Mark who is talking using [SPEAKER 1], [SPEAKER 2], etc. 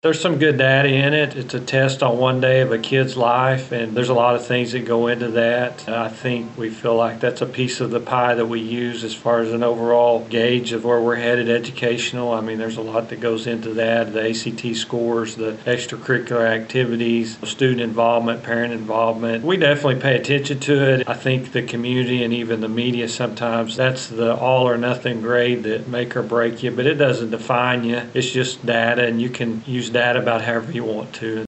[SPEAKER 1] There's some good data in it. It's a test on one day of a kid's life, and there's a lot of things that go into that. I think we feel like that's a piece of the pie that we use as far as an overall gauge of where we're headed educational. I mean, there's a lot that goes into that, the ACT scores, the extracurricular activities, student involvement, parent involvement. We definitely pay attention to it. I think the community and even the media sometimes, that's the all or nothing grade that make or break you, but it doesn't define you. It's just data, and you can use data about however you want to.